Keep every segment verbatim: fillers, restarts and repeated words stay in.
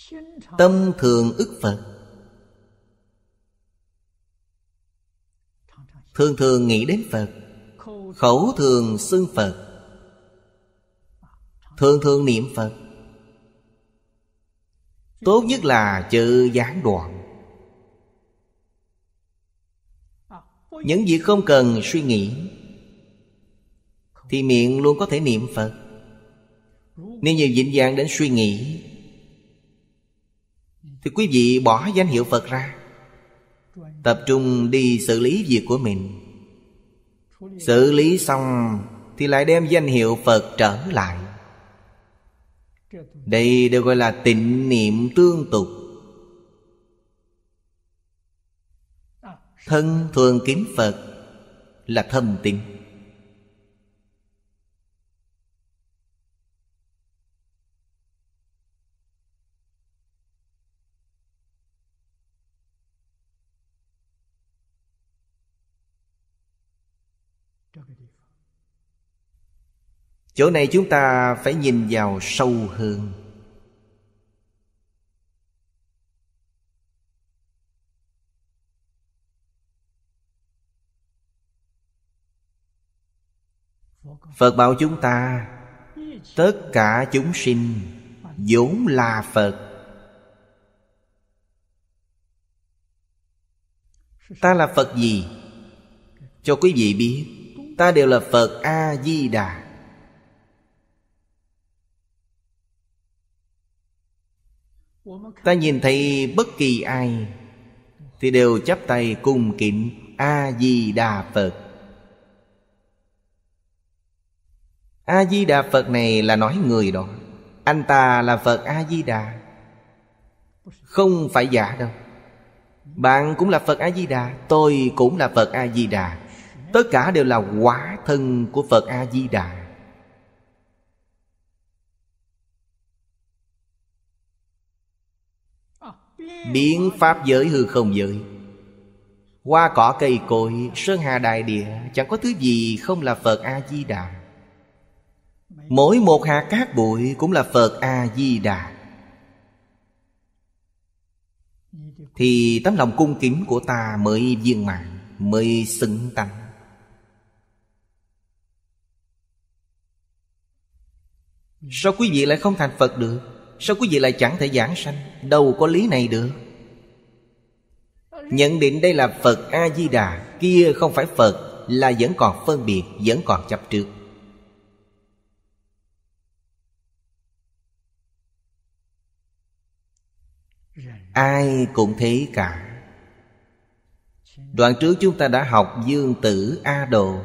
tâm thường ức Phật. Thường thường nghĩ đến Phật, khẩu thường xưng Phật, thường thường niệm Phật. Tốt nhất là chữ gián đoạn. Những việc không cần suy nghĩ thì miệng luôn có thể niệm Phật. Nếu như vĩnh viễn đến suy nghĩ thì quý vị bỏ danh hiệu Phật ra, tập trung đi xử lý việc của mình. Xử lý xong thì lại đem danh hiệu Phật trở lại. Đây đều gọi là tịnh niệm tương tục. Thân thường kính Phật là thâm tín. Chỗ này chúng ta phải nhìn vào sâu hơn. Phật bảo chúng ta tất cả chúng sinh vốn là Phật. Ta là Phật gì? Cho quý vị biết, ta đều là Phật A-di-đà. Ta nhìn thấy bất kỳ ai thì đều chắp tay cung kính A-di-đà Phật. A-di-đà Phật này là nói người đó. Anh ta là Phật A-di-đà, không phải giả đâu. Bạn cũng là Phật A-di-đà, tôi cũng là Phật A-di-đà. Tất cả đều là hóa thân của Phật A-di-đà. Biến pháp giới hư không giới, hoa cỏ cây cối, sơn hà đại địa, chẳng có thứ gì không là Phật A-di-đà. Mỗi một hạt cát bụi cũng là Phật A-di-đà. Thì tấm lòng cung kính của ta mới viên mãn, mới xứng tánh. Sao quý vị lại không thành Phật được? Sao quý vị lại chẳng thể giảng sanh? Đâu có lý này được. Nhận định đây là Phật A-di-đà, kia không phải Phật, là vẫn còn phân biệt, vẫn còn chấp trước. Ai cũng thế cả. Đoạn trước chúng ta đã học Dương Tử A Đồ.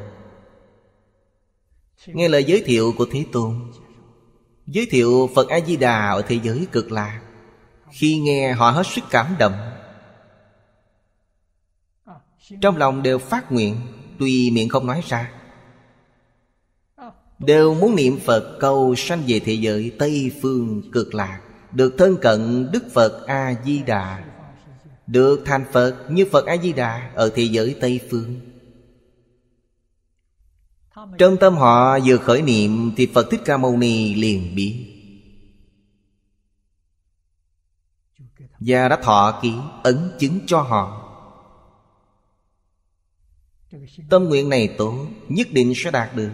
Nghe lời giới thiệu của Thế Tôn, giới thiệu Phật A-di-đà ở thế giới Cực Lạc. Khi nghe họ hết sức cảm động, trong lòng đều phát nguyện, tuy miệng không nói ra, đều muốn niệm Phật cầu sanh về thế giới Tây Phương Cực Lạc, được thân cận Đức Phật A-di-đà, được thành Phật như Phật A-di-đà ở thế giới Tây Phương. Trong tâm họ vừa khởi niệm thì Phật Thích Ca Mâu Ni liền biết, và đã thọ ký ấn chứng cho họ. Tâm nguyện này tốt, nhất định sẽ đạt được.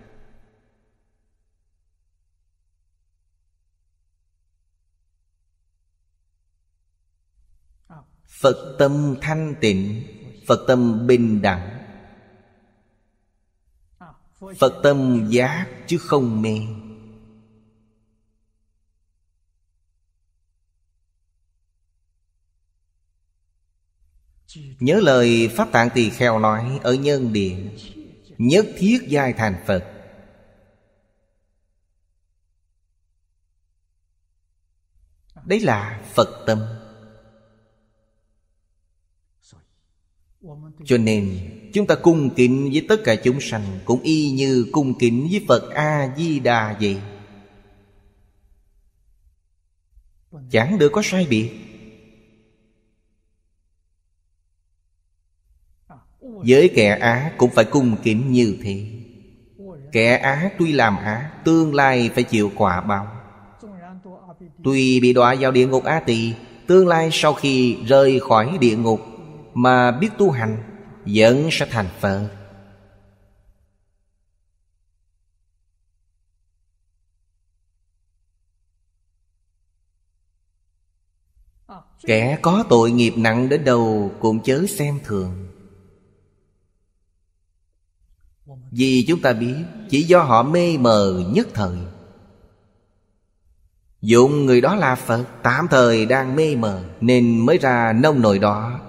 Phật tâm thanh tịnh, Phật tâm bình đẳng, Phật tâm giác chứ không mê. Nhớ lời Pháp Tạng Tỳ Kheo nói ở Nhân Địa: nhất thiết giai thành Phật. Đấy là Phật tâm. Cho nên chúng ta cung kính với tất cả chúng sanh cũng y như cung kính với Phật A-di-đà vậy, chẳng được có sai biệt. Với kẻ ác cũng phải cung kính như thế. Kẻ ác tuy làm ác, tương lai phải chịu quả báo. Tuy bị đọa vào địa ngục A Tỳ, tương lai sau khi rời khỏi địa ngục mà biết tu hành, vẫn sẽ thành Phật. Kẻ có tội nghiệp nặng đến đâu cũng chớ xem thường. Vì chúng ta biết chỉ do họ mê mờ nhất thời, dụng người đó là Phật, tạm thời đang mê mờ nên mới ra nông nổi đó.